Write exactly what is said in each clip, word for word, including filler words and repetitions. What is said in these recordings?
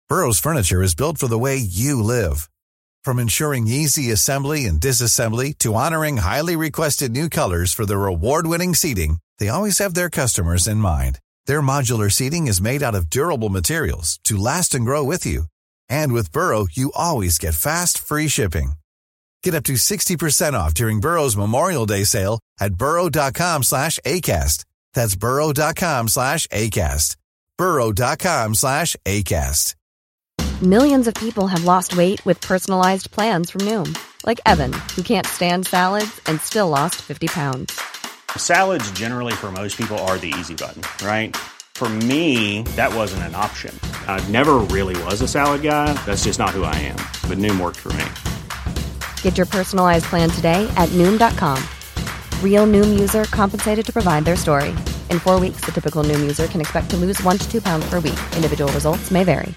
Burrow's furniture is built for the way you live. From ensuring easy assembly and disassembly to honoring highly requested new colors for their award-winning seating, they always have their customers in mind. Their modular seating is made out of durable materials to last and grow with you. And with Burrow, you always get fast, free shipping. Get up to sixty percent off during Burrow's Memorial Day sale at burrow.com slash ACAST. That's burrow.com slash ACAST. burrow.com slash ACAST. Millions of people have lost weight with personalized plans from Noom. Like Evan, who can't stand salads and still lost fifty pounds. Salads generally for most people are the easy button, right? For me, that wasn't an option. I never really was a salad guy. That's just not who I am. But Noom worked for me. Get your personalized plan today at Noom dot com. Real Noom user compensated to provide their story. In four weeks, the typical Noom user can expect to lose one to two pounds per week. Individual results may vary.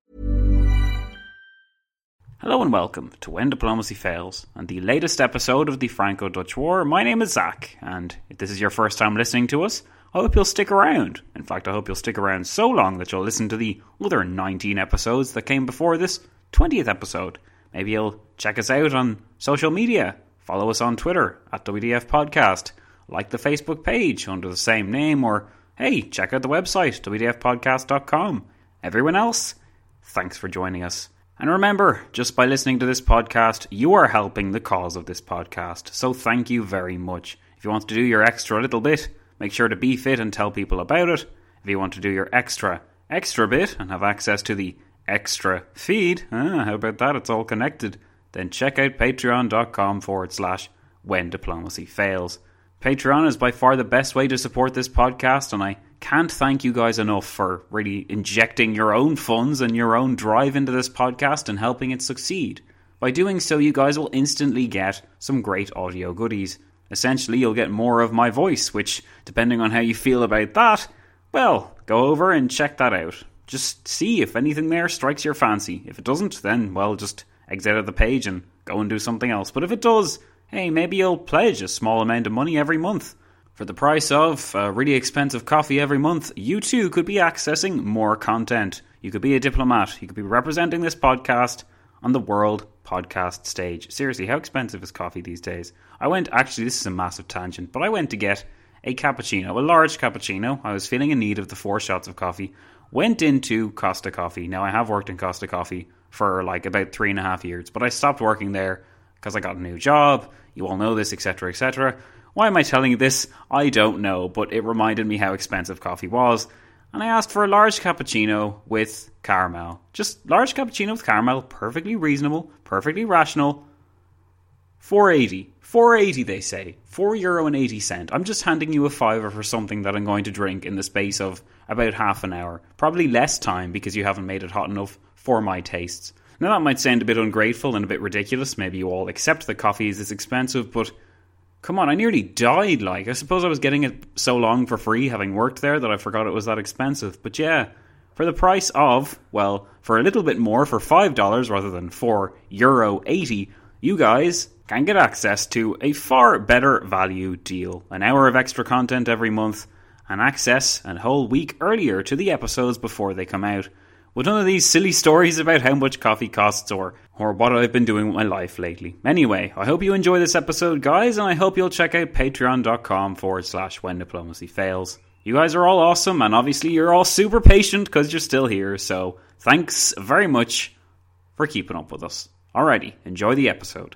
Hello and welcome to When Diplomacy Fails and the latest episode of the Franco-Dutch War. My name is Zach, and if this is your first time listening to us, I hope you'll stick around. In fact, I hope you'll stick around so long that you'll listen to the other nineteen episodes that came before this twentieth episode. Maybe you'll check us out on social media, follow us on Twitter at W D F Podcast, like the Facebook page under the same name, or hey, check out the website, w d f podcast dot com. Everyone else, thanks for joining us. And remember, just by listening to this podcast, you are helping the cause of this podcast. So thank you very much. If you want to do your extra little bit, make sure to be fit and tell people about it. If you want to do your extra, extra bit and have access to the extra feed, ah, how about that? It's all connected. Then check out patreon.com forward slash when diplomacy fails. Patreon is by far the best way to support this podcast, and I can't thank you guys enough for really injecting your own funds and your own drive into this podcast and helping it succeed. By doing so, you guys will instantly get some great audio goodies. Essentially, you'll get more of my voice, which, depending on how you feel about that, well, go over and check that out. Just see if anything there strikes your fancy. If it doesn't, then, well, just exit out of the page and go and do something else. But if it does, hey, maybe you'll pledge a small amount of money every month. For the price of a really expensive coffee every month, you too could be accessing more content. You could be a diplomat. You could be representing this podcast on the world podcast stage. Seriously, how expensive is coffee these days? I went, actually, this is a massive tangent, but I went to get a cappuccino, a large cappuccino. I was feeling in need of the four shots of coffee. Went into Costa Coffee. Now, I have worked in Costa Coffee for like about three and a half years, but I stopped working there because I got a new job. You all know this, et cetera, et cetera. Why am I telling you this? I don't know, but it reminded me how expensive coffee was. And I asked for a large cappuccino with caramel. Just large cappuccino with caramel, perfectly reasonable, perfectly rational. four eighty. four eighty, they say. four euro and eighty cent. I'm just handing you a fiver for something that I'm going to drink in the space of about half an hour. Probably less time because you haven't made it hot enough for my tastes. Now that might sound a bit ungrateful and a bit ridiculous. Maybe you all accept that coffee is this expensive, but come on, I nearly died, like. I suppose I was getting it so long for free, having worked there, that I forgot it was that expensive. But yeah, for the price of, well, for a little bit more, for five dollars rather than four euro eighty, you guys can get access to a far better value deal. An hour of extra content every month, and access a whole week earlier to the episodes before they come out. With none of these silly stories about how much coffee costs or, or what I've been doing with my life lately. Anyway, I hope you enjoy this episode, guys, and I hope you'll check out patreon.com forward slash when diplomacy fails. You guys are all awesome, and obviously you're all super patient because you're still here, so thanks very much for keeping up with us. Alrighty, enjoy the episode.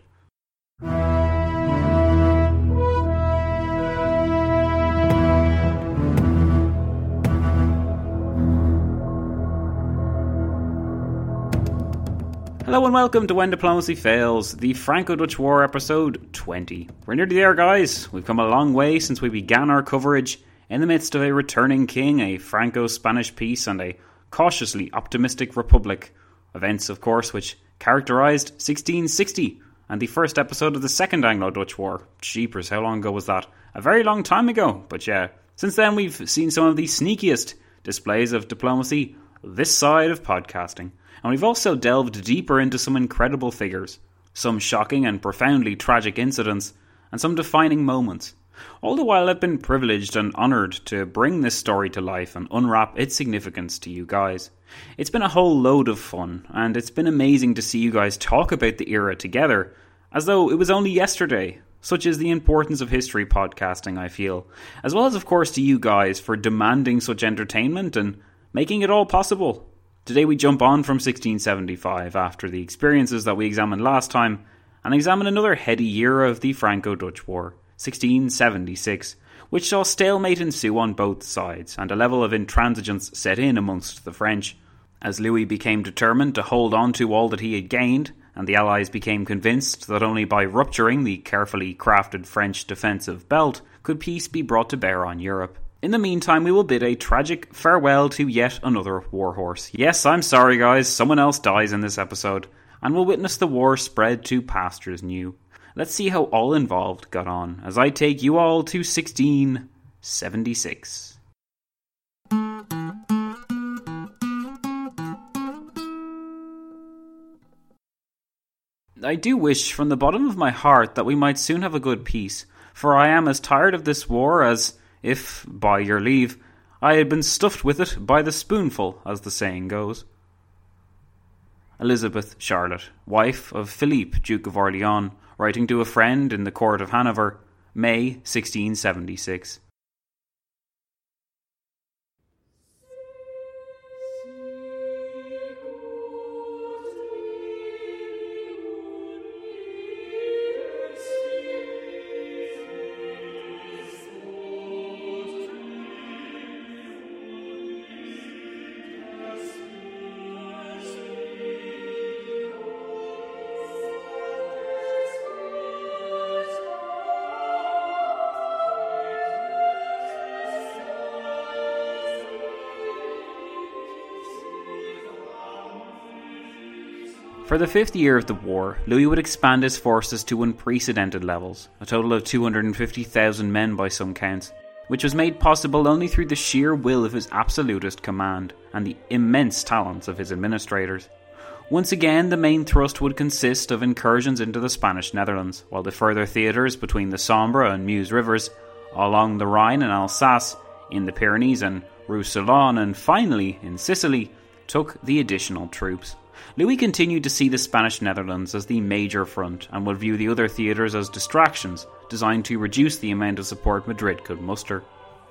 Hello and welcome to When Diplomacy Fails, the Franco-Dutch War episode twenty. We're nearly there, guys. We've come a long way since we began our coverage in the midst of a returning king, a Franco-Spanish peace, and a cautiously optimistic republic. Events, of course, which characterised sixteen sixty and the first episode of the Second Anglo-Dutch War. Jeepers, how long ago was that? A very long time ago, but yeah. Since then, we've seen some of the sneakiest displays of diplomacy this side of podcasting. And we've also delved deeper into some incredible figures, some shocking and profoundly tragic incidents, and some defining moments. All the while I've been privileged and honoured to bring this story to life and unwrap its significance to you guys. It's been a whole load of fun, and it's been amazing to see you guys talk about the era together, as though it was only yesterday. Such is the importance of history podcasting, I feel, as well as of course to you guys for demanding such entertainment and making it all possible. Today we jump on from sixteen seventy-five after the experiences that we examined last time, and examine another heady year of the Franco-Dutch War, sixteen seventy-six, which saw stalemate ensue on both sides and a level of intransigence set in amongst the French, as Louis became determined to hold on to all that he had gained, and the Allies became convinced that only by rupturing the carefully crafted French defensive belt could peace be brought to bear on Europe. In the meantime, we will bid a tragic farewell to yet another warhorse. Yes, I'm sorry guys, someone else dies in this episode, and we'll witness the war spread to pastures new. Let's see how all involved got on, as I take you all to sixteen seventy-six. I do wish from the bottom of my heart that we might soon have a good peace, for I am as tired of this war as if, by your leave, I had been stuffed with it by the spoonful, as the saying goes. Elizabeth Charlotte, wife of Philippe, Duke of Orleans, writing to a friend in the court of Hanover, May sixteen seventy-six. For the fifth year of the war, Louis would expand his forces to unprecedented levels, a total of two hundred fifty thousand men by some counts, which was made possible only through the sheer will of his absolutist command and the immense talents of his administrators. Once again, the main thrust would consist of incursions into the Spanish Netherlands, while the further theatres between the Sambre and Meuse rivers, along the Rhine and Alsace, in the Pyrenees and Roussillon, and finally in Sicily, took the additional troops. Louis continued to see the Spanish Netherlands as the major front and would view the other theatres as distractions designed to reduce the amount of support Madrid could muster.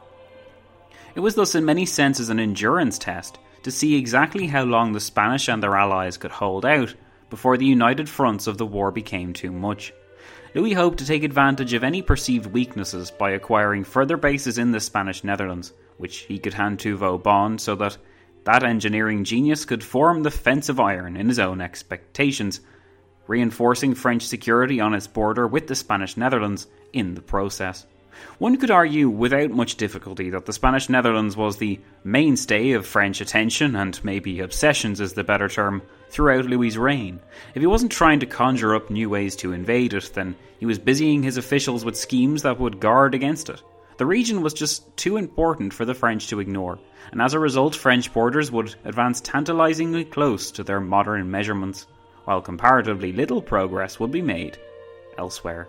It was thus in many senses an endurance test to see exactly how long the Spanish and their allies could hold out before the united fronts of the war became too much. Louis hoped to take advantage of any perceived weaknesses by acquiring further bases in the Spanish Netherlands, which he could hand to Vauban so that that engineering genius could form the fence of iron in his own expectations, reinforcing French security on its border with the Spanish Netherlands in the process. One could argue without much difficulty that the Spanish Netherlands was the mainstay of French attention, and maybe obsessions is the better term, throughout Louis's reign. If he wasn't trying to conjure up new ways to invade it, then he was busying his officials with schemes that would guard against it. The region was just too important for the French to ignore, and as a result French borders would advance tantalisingly close to their modern measurements, while comparatively little progress would be made elsewhere.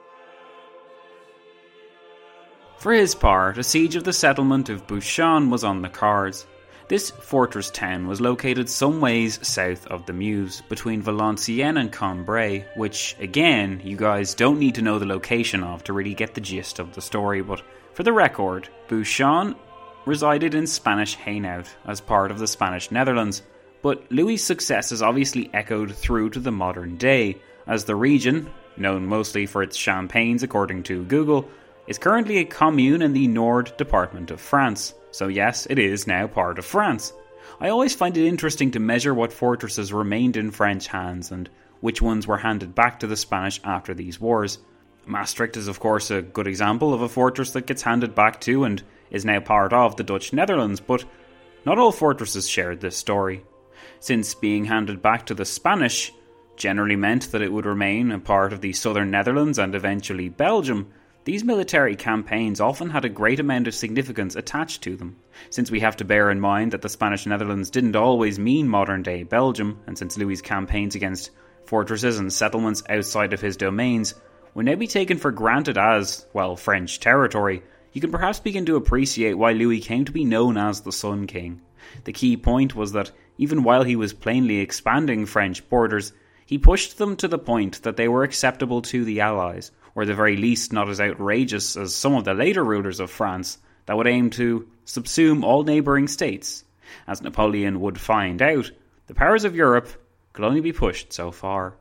For his part, a siege of the settlement of Bouchon was on the cards. This fortress town was located some ways south of the Meuse, between Valenciennes and Cambrai, which, again, you guys don't need to know the location of to really get the gist of the story, but for the record, Bouchon resided in Spanish Hainaut as part of the Spanish Netherlands, but Louis' success is obviously echoed through to the modern day, as the region, known mostly for its champagnes according to Google, is currently a commune in the Nord department of France. So yes, it is now part of France. I always find it interesting to measure what fortresses remained in French hands and which ones were handed back to the Spanish after these wars. Maastricht is of course a good example of a fortress that gets handed back to and is now part of the Dutch Netherlands, but not all fortresses shared this story. Since being handed back to the Spanish generally meant that it would remain a part of the southern Netherlands and eventually Belgium, these military campaigns often had a great amount of significance attached to them, since we have to bear in mind that the Spanish Netherlands didn't always mean modern-day Belgium, and since Louis' campaigns against fortresses and settlements outside of his domains would now be taken for granted as, well, French territory, you can perhaps begin to appreciate why Louis came to be known as the Sun King. The key point was that even while he was plainly expanding French borders, he pushed them to the point that they were acceptable to the Allies, or at the very least not as outrageous as some of the later rulers of France that would aim to subsume all neighbouring states. As Napoleon would find out, the powers of Europe could only be pushed so far.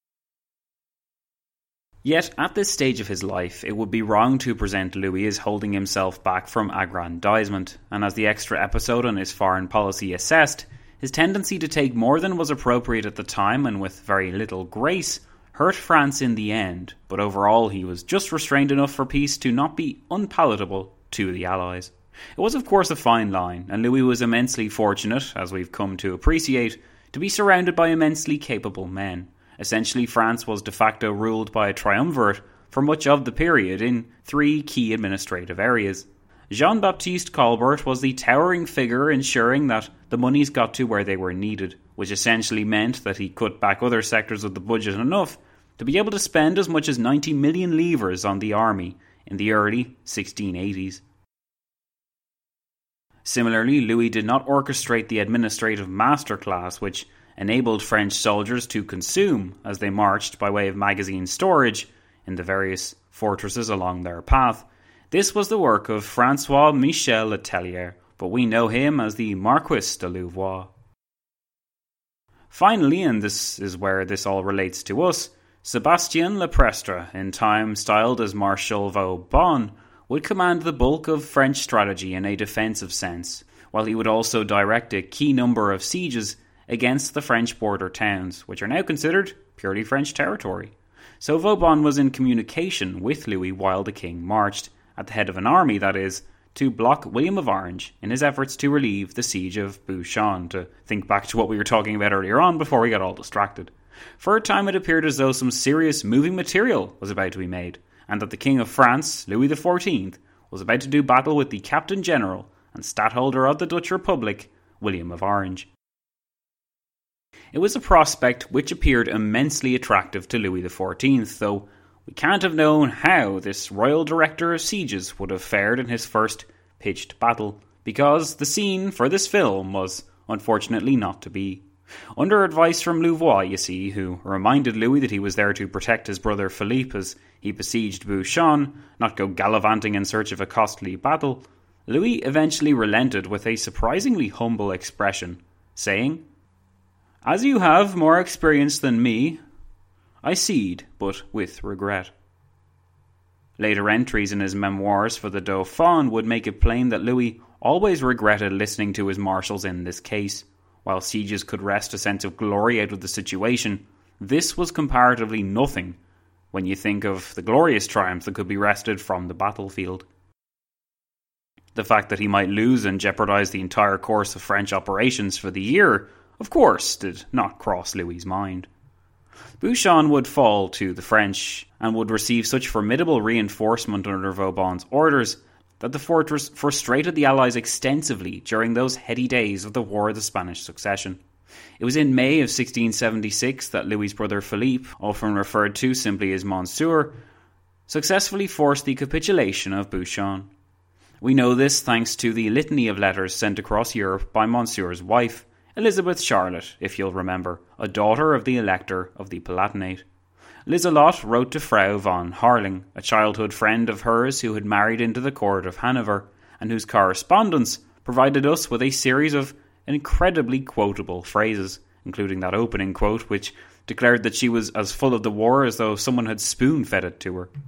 Yet, at this stage of his life, it would be wrong to present Louis as holding himself back from aggrandizement, and as the extra episode on his foreign policy assessed, his tendency to take more than was appropriate at the time and with very little grace hurt France in the end, but overall he was just restrained enough for peace to not be unpalatable to the Allies. It was of course a fine line, and Louis was immensely fortunate, as we've come to appreciate, to be surrounded by immensely capable men. Essentially, France was de facto ruled by a triumvirate for much of the period in three key administrative areas. Jean-Baptiste Colbert was the towering figure ensuring that the monies got to where they were needed, which essentially meant that he cut back other sectors of the budget enough to be able to spend as much as ninety million livres on the army in the early sixteen eighties. Similarly, Louis did not orchestrate the administrative masterclass which enabled French soldiers to consume as they marched by way of magazine storage in the various fortresses along their path. This was the work of Francois Michel Le Tellier, but we know him as the Marquis de Louvois. Finally, and this is where this all relates to us, Sebastien Leprestre, in time styled as Marshal Vauban, would command the bulk of French strategy in a defensive sense, while he would also direct a key number of sieges against the French border towns, which are now considered purely French territory. So Vauban was in communication with Louis while the king marched, at the head of an army, that is, to block William of Orange in his efforts to relieve the siege of Bouchon, to think back to what we were talking about earlier on before we got all distracted. For a time it appeared as though some serious moving material was about to be made, and that the King of France, Louis the fourteenth, was about to do battle with the Captain General and Stadtholder of the Dutch Republic, William of Orange. It was a prospect which appeared immensely attractive to Louis the fourteenth, though we can't have known how this royal director of sieges would have fared in his first pitched battle, because the scene for this film was unfortunately not to be. Under advice from Louvois, you see, who reminded Louis that he was there to protect his brother Philippe as he besieged Bouchon, not go gallivanting in search of a costly battle, Louis eventually relented with a surprisingly humble expression, saying, "As you have more experience than me, I cede, but with regret." Later entries in his memoirs for the Dauphin would make it plain that Louis always regretted listening to his marshals in this case. While sieges could wrest a sense of glory out of the situation, this was comparatively nothing when you think of the glorious triumph that could be wrested from the battlefield. The fact that he might lose and jeopardise the entire course of French operations for the year, of course, did not cross Louis's mind. Bouchon would fall to the French and would receive such formidable reinforcement under Vauban's orders that the fortress frustrated the Allies extensively during those heady days of the War of the Spanish Succession. It was in May of sixteen seventy-six that Louis's brother Philippe, often referred to simply as Monsieur, successfully forced the capitulation of Bouchon. We know this thanks to the litany of letters sent across Europe by Monsieur's wife, Elizabeth Charlotte, if you'll remember, a daughter of the Elector of the Palatinate. Liselotte wrote to Frau von Harling, a childhood friend of hers who had married into the court of Hanover, and whose correspondence provided us with a series of incredibly quotable phrases, including that opening quote which declared that she was as full of the war as though someone had spoon-fed it to her.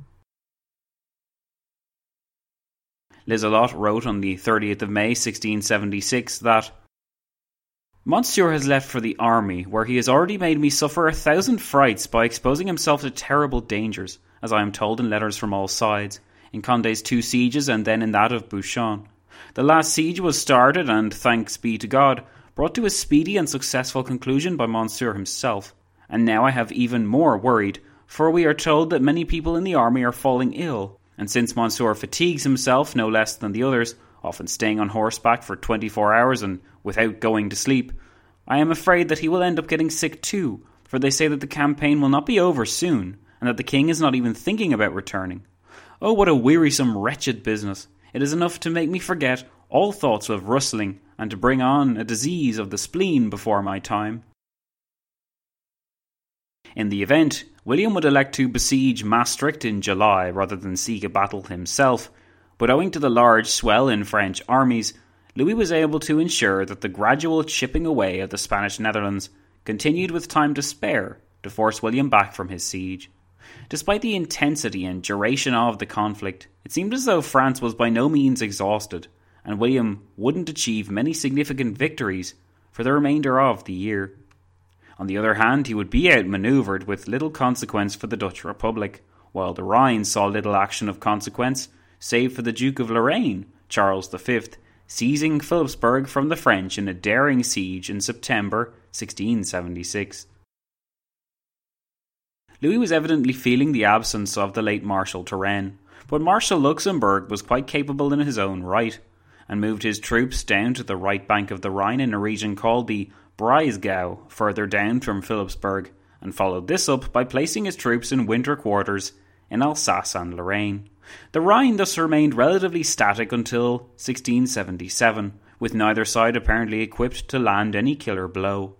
Liselotte wrote on the thirtieth of May sixteen seventy-six that Monsieur has left for the army, where he has already made me suffer a thousand frights by exposing himself to terrible dangers, as I am told in letters from all sides, in Condé's two sieges and then in that of Bouchon. The last siege was started and, thanks be to God, brought to a speedy and successful conclusion by Monsieur himself. And now I have even more worried, for we are told that many people in the army are falling ill, and since Monsieur fatigues himself no less than the others, often staying on horseback for twenty-four hours and without going to sleep, I am afraid that he will end up getting sick too, for they say that the campaign will not be over soon, and that the king is not even thinking about returning. Oh, what a wearisome, wretched business. It is enough to make me forget all thoughts of rustling, and to bring on a disease of the spleen before my time. In the event, William would elect to besiege Maastricht in July rather than seek a battle himself, but owing to the large swell in French armies, Louis was able to ensure that the gradual chipping away of the Spanish Netherlands continued with time to spare to force William back from his siege. Despite the intensity and duration of the conflict, it seemed as though France was by no means exhausted, and William wouldn't achieve many significant victories for the remainder of the year. On the other hand, he would be outmanoeuvred with little consequence for the Dutch Republic, while the Rhine saw little action of consequence, save for the Duke of Lorraine, Charles the Fifth, seizing Philipsburg from the French in a daring siege in September sixteen seventy-six. Louis was evidently feeling the absence of the late Marshal Turenne, but Marshal Luxembourg was quite capable in his own right, and moved his troops down to the right bank of the Rhine in a region called the Breisgau, further down from Philipsburg, and followed this up by placing his troops in winter quarters in Alsace and Lorraine. The Rhine thus remained relatively static until sixteen seventy-seven, with neither side apparently equipped to land any killer blow.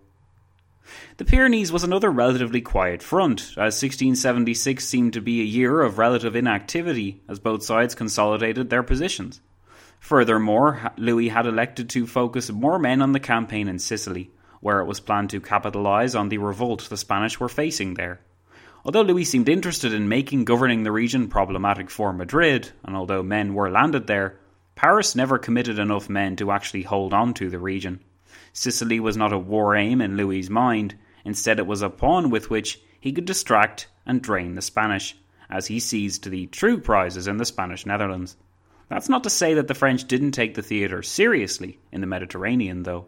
The Pyrenees was another relatively quiet front, as sixteen seventy-six seemed to be a year of relative inactivity as both sides consolidated their positions. Furthermore, Louis had elected to focus more men on the campaign in Sicily, where it was planned to capitalise on the revolt the Spanish were facing there. Although Louis seemed interested in making governing the region problematic for Madrid, and although men were landed there, Paris never committed enough men to actually hold on to the region. Sicily was not a war aim in Louis's mind, instead it was a pawn with which he could distract and drain the Spanish, as he seized the true prizes in the Spanish Netherlands. That's not to say that the French didn't take the theatre seriously in the Mediterranean, though.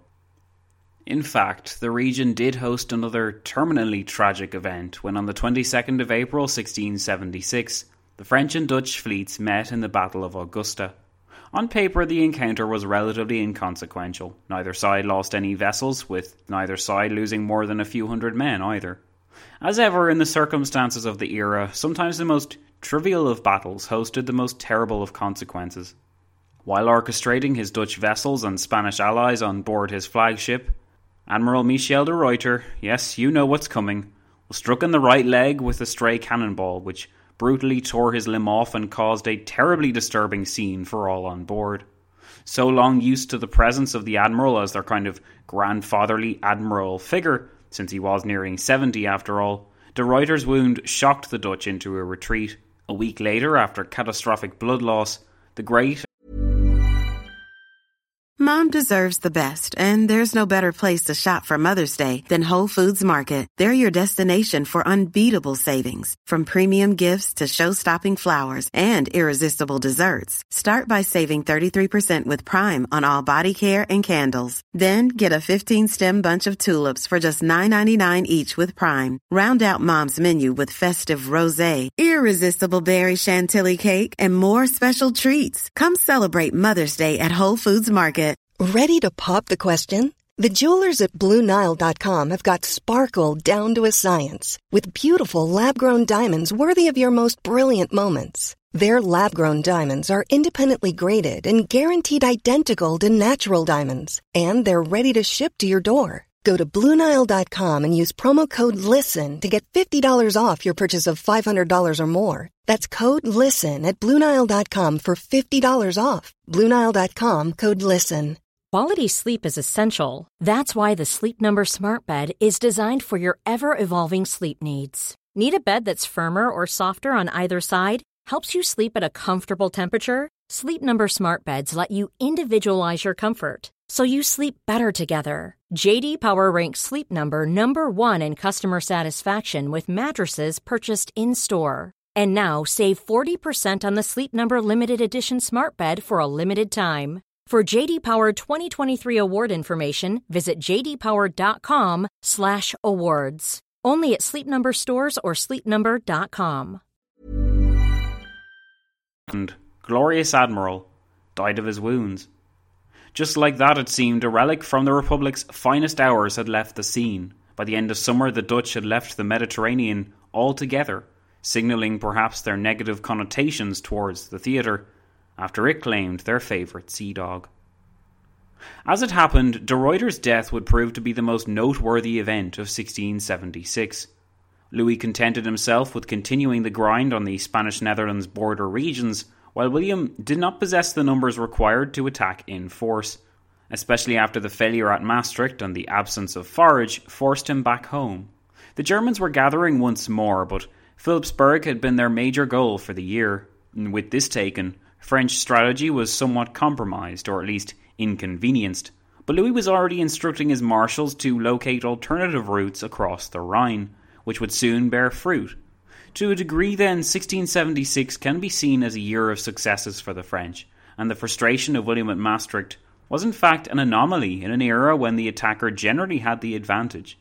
In fact, the region did host another terminally tragic event when on the twenty-second of April sixteen seventy-six, the French and Dutch fleets met in the Battle of Augusta. On paper, the encounter was relatively inconsequential. Neither side lost any vessels, with neither side losing more than a few hundred men either. As ever in the circumstances of the era, sometimes the most trivial of battles hosted the most terrible of consequences. While orchestrating his Dutch vessels and Spanish allies on board his flagship, Admiral Michel de Ruyter, yes, you know what's coming, was struck in the right leg with a stray cannonball, which brutally tore his limb off and caused a terribly disturbing scene for all on board. So long used to the presence of the Admiral as their kind of grandfatherly admiral figure, since he was nearing seventy after all, de Ruyter's wound shocked the Dutch into a retreat. A week later, after catastrophic blood loss, the great Mom deserves the best, and there's no better place to shop for Mother's Day than Whole Foods Market. They're your destination for unbeatable savings, from premium gifts to show-stopping flowers and irresistible desserts. Start by saving thirty-three percent with Prime on all body care and candles. Then get a fifteen-stem bunch of tulips for just nine ninety-nine each with Prime. Round out Mom's menu with festive rosé, irresistible berry chantilly cake, and more special treats. Come celebrate Mother's Day at Whole Foods Market. Ready to pop the question? The jewelers at Blue Nile dot com have got sparkle down to a science with beautiful lab-grown diamonds worthy of your most brilliant moments. Their lab-grown diamonds are independently graded and guaranteed identical to natural diamonds, and they're ready to ship to your door. Go to Blue Nile dot com and use promo code LISTEN to get fifty dollars off your purchase of five hundred dollars or more. That's code LISTEN at Blue Nile dot com for fifty dollars off. Blue Nile dot com, code LISTEN. Quality sleep is essential. That's why the Sleep Number Smart Bed is designed for your ever-evolving sleep needs. Need a bed that's firmer or softer on either side? Helps you sleep at a comfortable temperature? Sleep Number Smart Beds let you individualize your comfort, so you sleep better together. J D Power ranks Sleep Number number one in customer satisfaction with mattresses purchased in-store. And now save forty percent on the Sleep Number Limited Edition Smart Bed for a limited time. For J D Power twenty twenty-three award information, visit j d power dot com slash awards. Only at Sleep Number stores or sleep number dot com. And glorious admiral died of his wounds. Just like that, it seemed, a relic from the Republic's finest hours had left the scene. By the end of summer, the Dutch had left the Mediterranean altogether, signalling perhaps their negative connotations towards the theatre, after it claimed their favourite sea dog. As it happened, de Ruyter's death would prove to be the most noteworthy event of sixteen seventy-six. Louis contented himself with continuing the grind on the Spanish Netherlands border regions, while William did not possess the numbers required to attack in force, especially after the failure at Maastricht and the absence of forage forced him back home. The Germans were gathering once more, but Philipsburg had been their major goal for the year, and with this taken, French strategy was somewhat compromised, or at least inconvenienced, but Louis was already instructing his marshals to locate alternative routes across the Rhine, which would soon bear fruit. To a degree then, sixteen seventy-six can be seen as a year of successes for the French, and the frustration of William at Maastricht was in fact an anomaly in an era when the attacker generally had the advantage.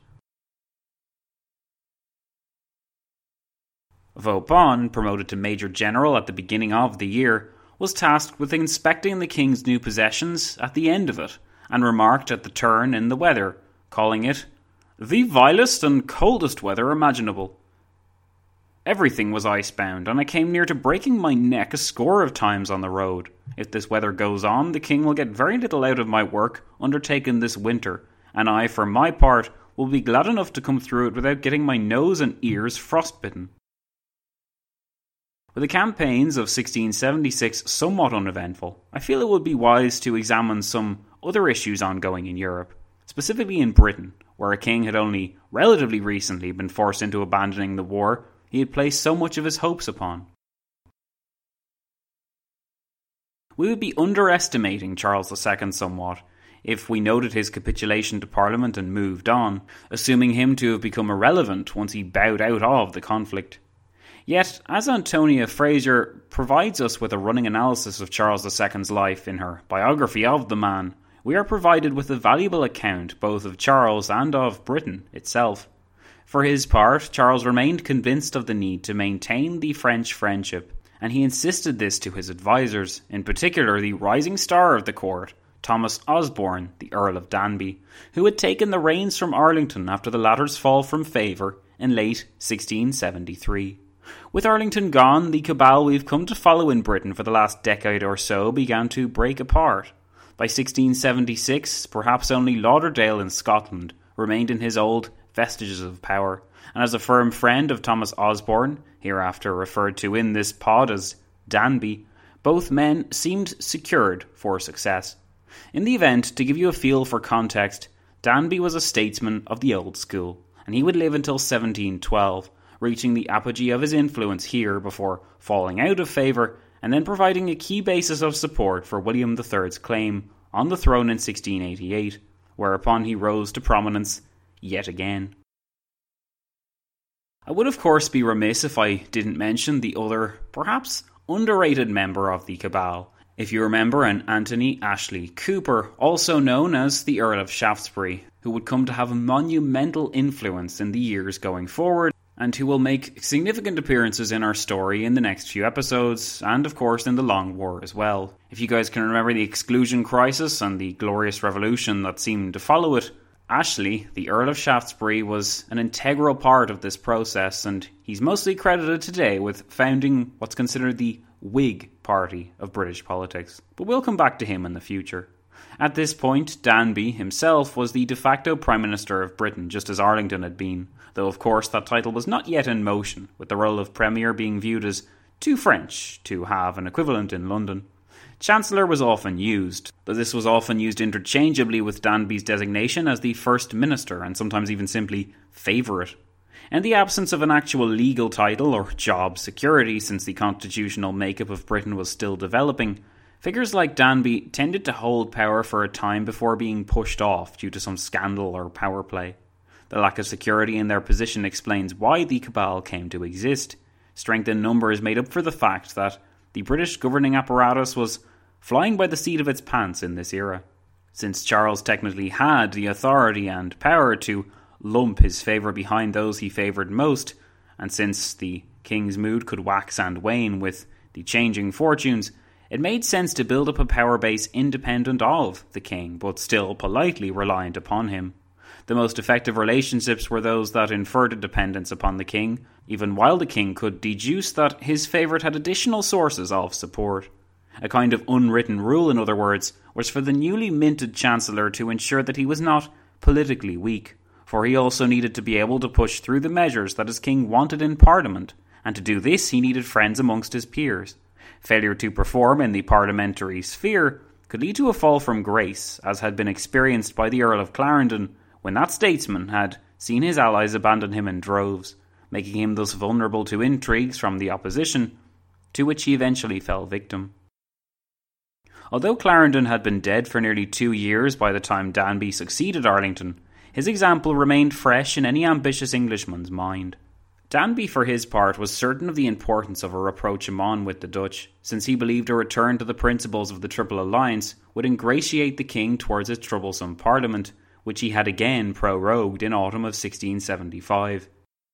Vauban, promoted to Major General at the beginning of the year, was tasked with inspecting the king's new possessions at the end of it, and remarked at the turn in the weather, calling it the vilest and coldest weather imaginable. Everything was icebound, and I came near to breaking my neck a score of times on the road. If this weather goes on, the king will get very little out of my work undertaken this winter, and I, for my part, will be glad enough to come through it without getting my nose and ears frostbitten. With the campaigns of sixteen seventy-six somewhat uneventful, I feel it would be wise to examine some other issues ongoing in Europe, specifically in Britain, where a king had only relatively recently been forced into abandoning the war he had placed so much of his hopes upon. We would be underestimating Charles the Second somewhat if we noted his capitulation to Parliament and moved on, assuming him to have become irrelevant once he bowed out of the conflict. Yet, as Antonia Fraser provides us with a running analysis of Charles the Second's life in her biography of the man, we are provided with a valuable account both of Charles and of Britain itself. For his part, Charles remained convinced of the need to maintain the French friendship, and he insisted this to his advisers, in particular the rising star of the court, Thomas Osborne, the Earl of Danby, who had taken the reins from Arlington after the latter's fall from favour in late sixteen seventy-three. With Arlington gone, the cabal we've come to follow in Britain for the last decade or so began to break apart. By sixteen seventy-six, perhaps only Lauderdale in Scotland remained in his old vestiges of power, and as a firm friend of Thomas Osborne, hereafter referred to in this pod as Danby, both men seemed secured for success. In the event, to give you a feel for context, Danby was a statesman of the old school, and he would live until seventeen twelve, reaching the apogee of his influence here before falling out of favour and then providing a key basis of support for William the Third's claim on the throne in sixteen eighty-eight, whereupon he rose to prominence yet again. I would of course be remiss if I didn't mention the other, perhaps underrated member of the cabal, if you remember an Anthony Ashley Cooper, also known as the Earl of Shaftesbury, who would come to have a monumental influence in the years going forward, and who will make significant appearances in our story in the next few episodes, and of course in the Long War as well. If you guys can remember the Exclusion Crisis and the Glorious Revolution that seemed to follow it, Ashley, the Earl of Shaftesbury, was an integral part of this process, and he's mostly credited today with founding what's considered the Whig Party of British politics. But we'll come back to him in the future. At this point, Danby himself was the de facto Prime Minister of Britain, just as Arlington had been, though of course that title was not yet in motion, with the role of Premier being viewed as too French to have an equivalent in London. Chancellor was often used, though this was often used interchangeably with Danby's designation as the First Minister, and sometimes even simply Favourite. In the absence of an actual legal title or job security, since the constitutional makeup of Britain was still developing, figures like Danby tended to hold power for a time before being pushed off due to some scandal or power play. The lack of security in their position explains why the cabal came to exist. Strength in numbers made up for the fact that the British governing apparatus was flying by the seat of its pants in this era. Since Charles technically had the authority and power to lump his favour behind those he favoured most, and since the king's mood could wax and wane with the changing fortunes, it made sense to build up a power base independent of the king, but still politely reliant upon him. The most effective relationships were those that inferred a dependence upon the king, even while the king could deduce that his favourite had additional sources of support. A kind of unwritten rule, in other words, was for the newly minted Chancellor to ensure that he was not politically weak, for he also needed to be able to push through the measures that his king wanted in Parliament, and to do this he needed friends amongst his peers. Failure to perform in the parliamentary sphere could lead to a fall from grace, as had been experienced by the Earl of Clarendon, when that statesman had seen his allies abandon him in droves, making him thus vulnerable to intrigues from the opposition, to which he eventually fell victim. Although Clarendon had been dead for nearly two years by the time Danby succeeded Arlington, his example remained fresh in any ambitious Englishman's mind. Danby, for his part, was certain of the importance of a rapprochement with the Dutch, since he believed a return to the principles of the Triple Alliance would ingratiate the king towards his troublesome parliament, which he had again prorogued in autumn of sixteen seventy-five.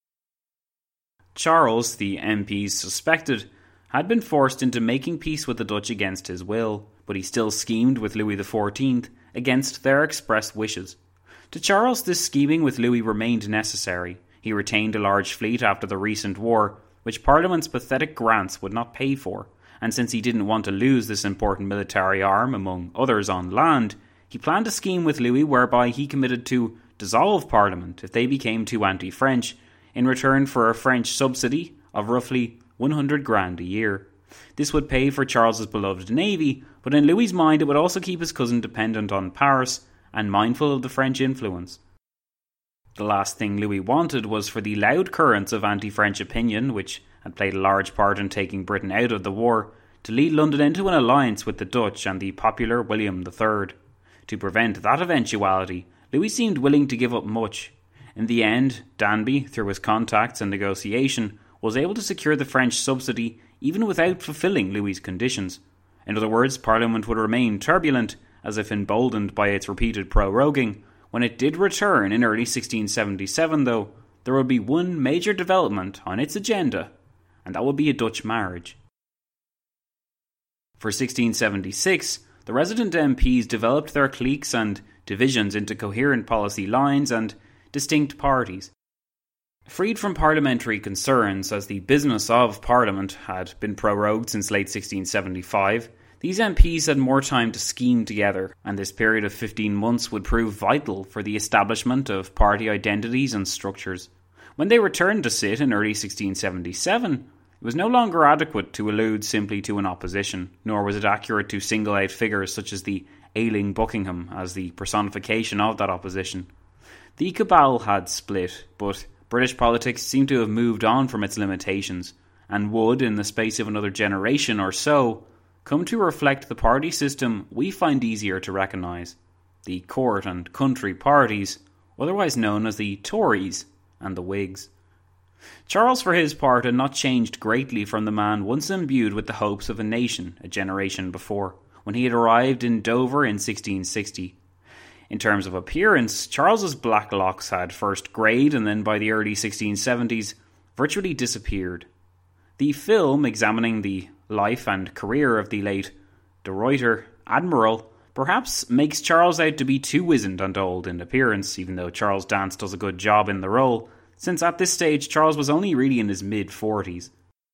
Charles, the M Ps suspected, had been forced into making peace with the Dutch against his will, but he still schemed with Louis the fourteenth against their expressed wishes. To Charles, this scheming with Louis remained necessary. He retained a large fleet after the recent war, which Parliament's pathetic grants would not pay for, and since he didn't want to lose this important military arm, among others on land, he planned a scheme with Louis whereby he committed to dissolve Parliament if they became too anti-French, in return for a French subsidy of roughly one hundred grand a year. This would pay for Charles's beloved navy, but in Louis's mind it would also keep his cousin dependent on Paris and mindful of the French influence. The last thing Louis wanted was for the loud currents of anti-French opinion, which had played a large part in taking Britain out of the war, to lead London into an alliance with the Dutch and the popular William the Third. To prevent that eventuality, Louis seemed willing to give up much. In the end, Danby, through his contacts and negotiation, was able to secure the French subsidy even without fulfilling Louis's conditions. In other words, Parliament would remain turbulent, as if emboldened by its repeated proroguing. When it did return in early sixteen seventy-seven, though, there would be one major development on its agenda, and that would be a Dutch marriage. For sixteen seventy-six, the resident M Ps developed their cliques and divisions into coherent policy lines and distinct parties. Freed from parliamentary concerns, as the business of Parliament had been prorogued since late sixteen seventy-five, these M Ps had more time to scheme together, and this period of fifteen months would prove vital for the establishment of party identities and structures. When they returned to sit in early sixteen seventy-seven, it was no longer adequate to allude simply to an opposition, nor was it accurate to single out figures such as the ailing Buckingham as the personification of that opposition. The cabal had split, but British politics seemed to have moved on from its limitations, and would, in the space of another generation or so, come to reflect the party system we find easier to recognise, the court and country parties, otherwise known as the Tories and the Whigs. Charles, for his part, had not changed greatly from the man once imbued with the hopes of a nation a generation before, when he had arrived in Dover in sixteen sixty. In terms of appearance, Charles's black locks had first greyed and then by the early sixteen seventies virtually disappeared. The film examining the life and career of the late De Ruyter Admiral perhaps makes Charles out to be too wizened and old in appearance, even though Charles Dance does a good job in the role, since at this stage Charles was only really in his mid-forties.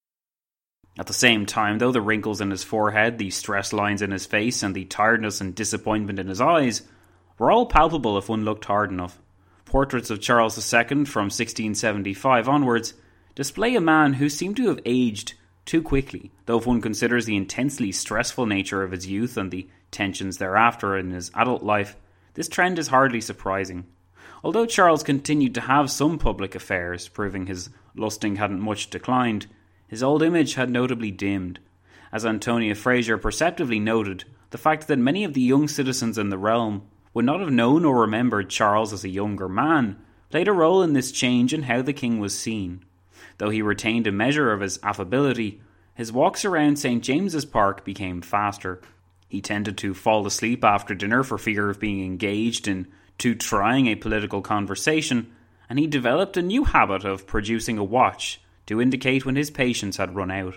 At the same time, though, the wrinkles in his forehead, the stress lines in his face, and the tiredness and disappointment in his eyes were all palpable if one looked hard enough. Portraits of Charles the Second from sixteen seventy-five onwards display a man who seemed to have aged too quickly, though if one considers the intensely stressful nature of his youth and the tensions thereafter in his adult life, this trend is hardly surprising. Although Charles continued to have some public affairs, proving his lusting hadn't much declined, his old image had notably dimmed. As Antonia Fraser perceptively noted, the fact that many of the young citizens in the realm would not have known or remembered Charles as a younger man played a role in this change in how the king was seen. Though he retained a measure of his affability, his walks around Saint James's Park became faster. He tended to fall asleep after dinner for fear of being engaged in too trying a political conversation, and he developed a new habit of producing a watch to indicate when his patience had run out.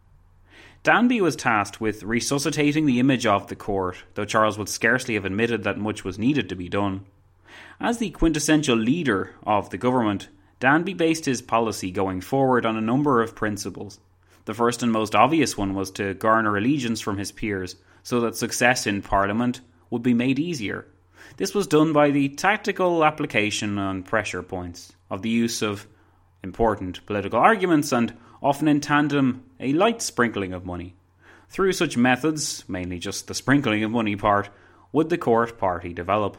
Danby was tasked with resuscitating the image of the court, though Charles would scarcely have admitted that much was needed to be done. As the quintessential leader of the government, Danby based his policy going forward on a number of principles. The first and most obvious one was to garner allegiance from his peers so that success in Parliament would be made easier. This was done by the tactical application on pressure points, of the use of important political arguments and, often in tandem, a light sprinkling of money. Through such methods, mainly just the sprinkling of money part, would the court party develop.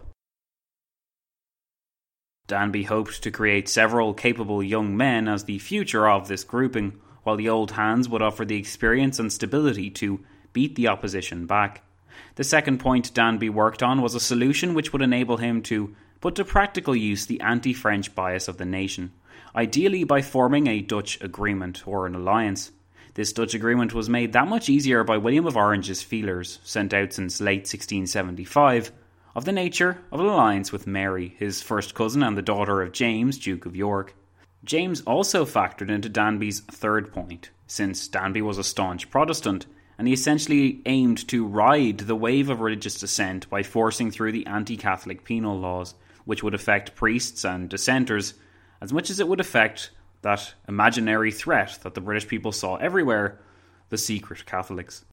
Danby hoped to create several capable young men as the future of this grouping, while the old hands would offer the experience and stability to beat the opposition back. The second point Danby worked on was a solution which would enable him to put to practical use the anti-French bias of the nation, ideally by forming a Dutch agreement or an alliance. This Dutch agreement was made that much easier by William of Orange's feelers, sent out since late sixteen seventy-five, of the nature of an alliance with Mary, his first cousin and the daughter of James, Duke of York. James also factored into Danby's third point, since Danby was a staunch Protestant, and he essentially aimed to ride the wave of religious dissent by forcing through the anti-Catholic penal laws, which would affect priests and dissenters as much as it would affect that imaginary threat that the British people saw everywhere, the secret Catholics.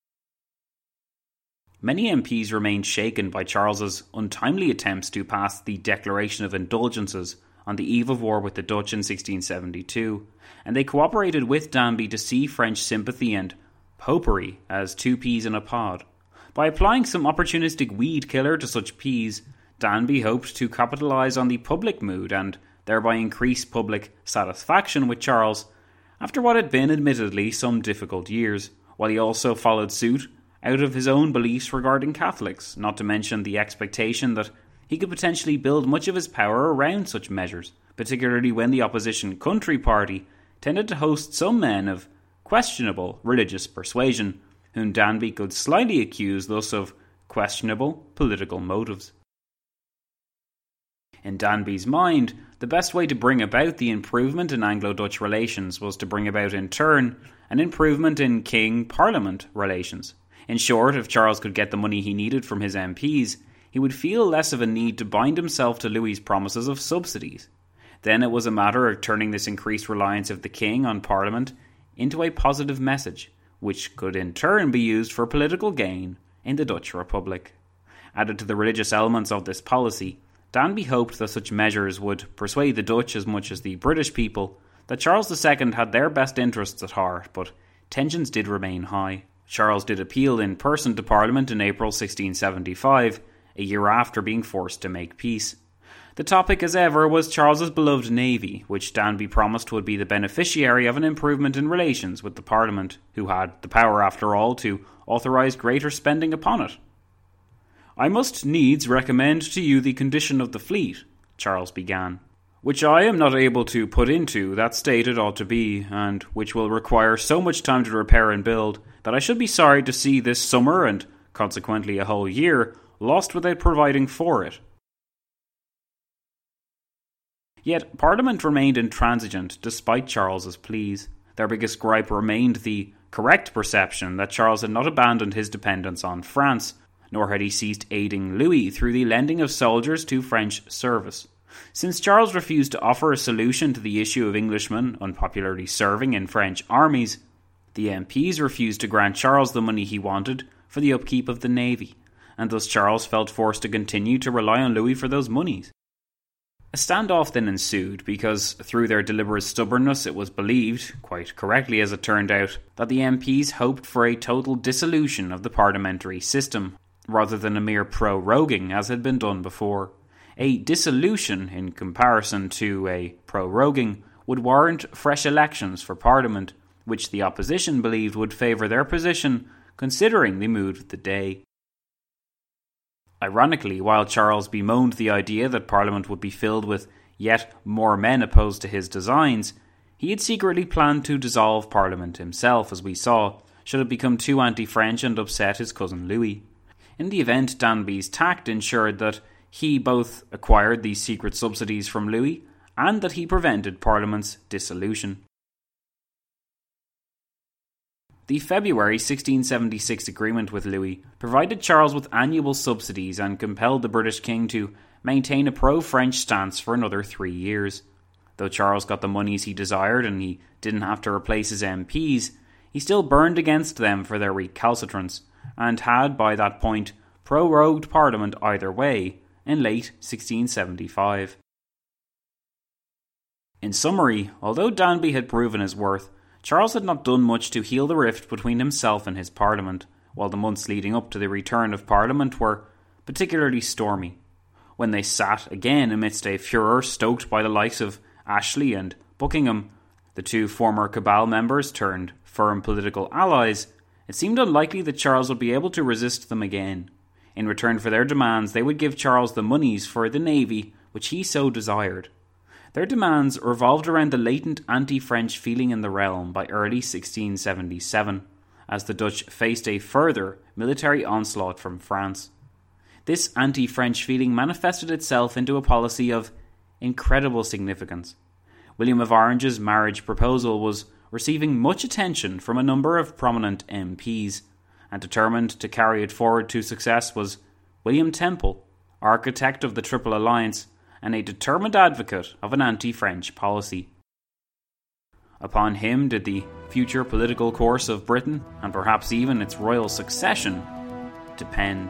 Many M Ps remained shaken by Charles's untimely attempts to pass the Declaration of Indulgences on the eve of war with the Dutch in sixteen seventy-two, and they cooperated with Danby to see French sympathy and popery as two peas in a pod. By applying some opportunistic weed killer to such peas, Danby hoped to capitalise on the public mood and thereby increase public satisfaction with Charles after what had been admittedly some difficult years, while he also followed suit out of his own beliefs regarding Catholics, not to mention the expectation that he could potentially build much of his power around such measures, particularly when the opposition Country Party tended to host some men of questionable religious persuasion, whom Danby could slyly accuse thus of questionable political motives. In Danby's mind, the best way to bring about the improvement in Anglo-Dutch relations was to bring about in turn an improvement in King-Parliament relations. In short, if Charles could get the money he needed from his M Ps, he would feel less of a need to bind himself to Louis's promises of subsidies. Then it was a matter of turning this increased reliance of the king on Parliament into a positive message, which could in turn be used for political gain in the Dutch Republic. Added to the religious elements of this policy, Danby hoped that such measures would persuade the Dutch as much as the British people that Charles the Second had their best interests at heart, but tensions did remain high. Charles did appeal in person to Parliament in April sixteen seventy-five, a year after being forced to make peace. The topic, as ever, was Charles's beloved navy, which Danby promised would be the beneficiary of an improvement in relations with the Parliament, who had the power, after all, to authorise greater spending upon it. "I must needs recommend to you the condition of the fleet," Charles began, "which I am not able to put into that state it ought to be, and which will require so much time to repair and build, that I should be sorry to see this summer, and consequently a whole year, lost without providing for it." Yet Parliament remained intransigent despite Charles's pleas. Their biggest gripe remained the correct perception that Charles had not abandoned his dependence on France, nor had he ceased aiding Louis through the lending of soldiers to French service. Since Charles refused to offer a solution to the issue of Englishmen unpopularly serving in French armies, the M Ps refused to grant Charles the money he wanted for the upkeep of the navy, and thus Charles felt forced to continue to rely on Louis for those monies. A standoff then ensued because, through their deliberate stubbornness, it was believed, quite correctly as it turned out, that the M Ps hoped for a total dissolution of the parliamentary system, rather than a mere proroguing as had been done before. A dissolution, in comparison to a proroguing, would warrant fresh elections for Parliament, which the opposition believed would favour their position, considering the mood of the day. Ironically, while Charles bemoaned the idea that Parliament would be filled with yet more men opposed to his designs, he had secretly planned to dissolve Parliament himself, as we saw, should it become too anti-French and upset his cousin Louis. In the event, Danby's tact ensured that he both acquired these secret subsidies from Louis and that he prevented Parliament's dissolution. The February sixteen seventy-six agreement with Louis provided Charles with annual subsidies and compelled the British king to maintain a pro-French stance for another three years. Though Charles got the monies he desired and he didn't have to replace his M Ps, he still burned against them for their recalcitrance, and had by that point prorogued Parliament either way in late sixteen seventy-five. In summary, although Danby had proven his worth, Charles had not done much to heal the rift between himself and his Parliament, while the months leading up to the return of Parliament were particularly stormy, when they sat again amidst a furore stoked by the likes of Ashley and Buckingham, the two former Cabal members turned firm political allies. It seemed unlikely that Charles would be able to resist them again. In return for their demands, they would give Charles the monies for the navy which he so desired. Their demands revolved around the latent anti-French feeling in the realm by early sixteen seventy-seven, as the Dutch faced a further military onslaught from France. This anti-French feeling manifested itself into a policy of incredible significance. William of Orange's marriage proposal was receiving much attention from a number of prominent M Ps, and determined to carry it forward to success was William Temple, architect of the Triple Alliance, and a determined advocate of an anti-French policy. Upon him did the future political course of Britain, and perhaps even its royal succession, depend.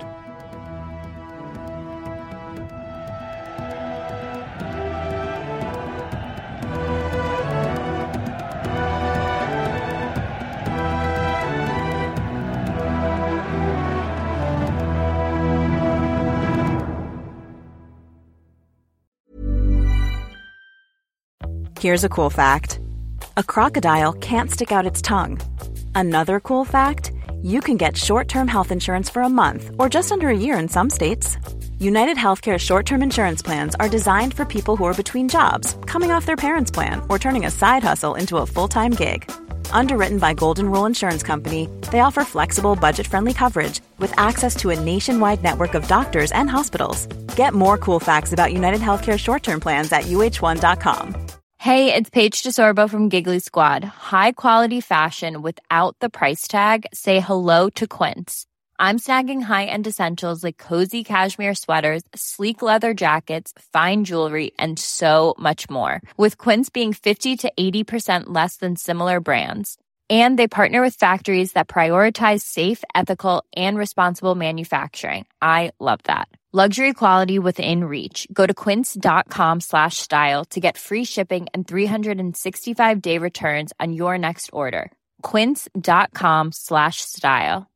Here's a cool fact. A crocodile can't stick out its tongue. Another cool fact, you can get short-term health insurance for a month or just under a year in some states. United Healthcare short-term insurance plans are designed for people who are between jobs, coming off their parents' plan, or turning a side hustle into a full-time gig. Underwritten by Golden Rule Insurance Company, they offer flexible, budget-friendly coverage with access to a nationwide network of doctors and hospitals. Get more cool facts about United Healthcare short-term plans at U H one dot com. Hey, it's Paige DeSorbo from Giggly Squad. High quality fashion without the price tag. Say hello to Quince. I'm snagging high-end essentials like cozy cashmere sweaters, sleek leather jackets, fine jewelry, and so much more. With Quince being fifty to eighty percent less than similar brands. And they partner with factories that prioritize safe, ethical, and responsible manufacturing. I love that. Luxury quality within reach. Go to quince.com slash style to get free shipping and three sixty-five day returns on your next order. Quince.com slash style.